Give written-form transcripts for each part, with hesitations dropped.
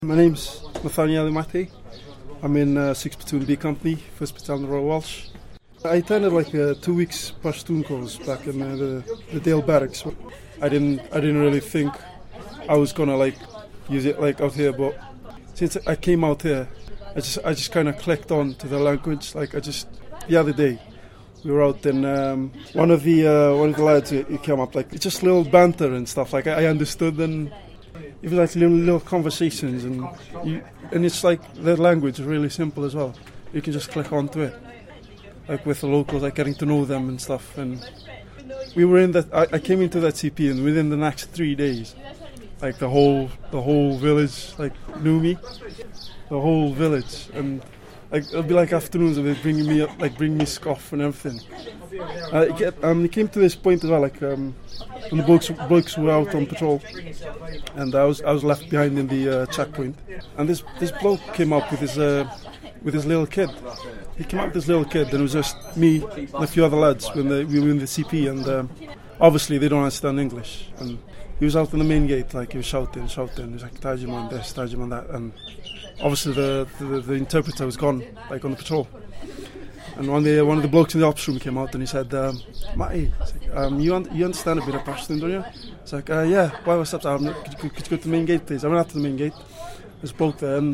My name's Nathaniel Imati. I'm in 6th Platoon B Company, 1st Battalion Royal Welsh. I attended like a 2 weeks Pashtun course back in the Dale Barracks. I didn't really think I was gonna like use it like out here, but since I came out here, I just kind of clicked on to the language. Like the other day, we were out and one of the lads he came up like just little banter and stuff. Like I understood, and it was like little conversations, and it's like the language is really simple as well. You can just click onto it, like with the locals, like getting to know them and stuff. And we were in that. I came into that CP, and within the next 3 days, like the whole village like knew me, the whole village, and like it'll be like afternoons of it bringing me up, like bringing me scoff and everything. It came to this point as well, like when the blokes were out on patrol, and I was left behind in the checkpoint, and this bloke came up with his little kid. He came up with this little kid, and it was just me and a few other lads when we were in the CP, and obviously they don't understand English, and he was out in the main gate, like he was shouting. He was like Tajiman this, Tajiman that, and obviously the interpreter was gone, like on the patrol. And one day, one of the blokes in the ops room came out and he said, Matty, you understand a bit of Pashtun, don't you? It's like, yeah, why, what's up? Could you go to the main gate, please? I went out to the main gate. There's a bloke there, and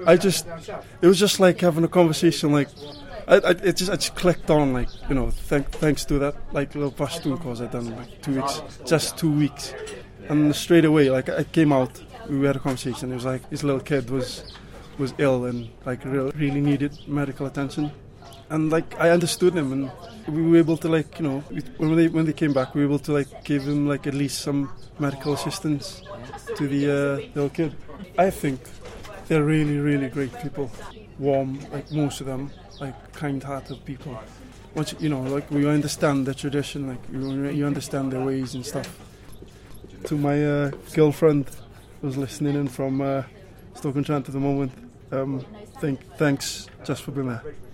it was just like having a conversation, like, I just clicked on, like, you know, thanks to that, like, little Pashtun course I'd done, like, 2 weeks, just 2 weeks. And straight away, like, I came out, we had a conversation. It was like, his little kid was ill and, like, really needed medical attention. And like I understood him, and we were able to, like, you know, when they came back, we were able to like give him like at least some medical assistance to the little kid. I think they're really, really great people, warm, like most of them, like kind-hearted people. Once you know, like we understand their tradition, like you understand their ways and stuff. To my girlfriend who's listening in from Stoke-on-Trent at the moment, thanks just for being there.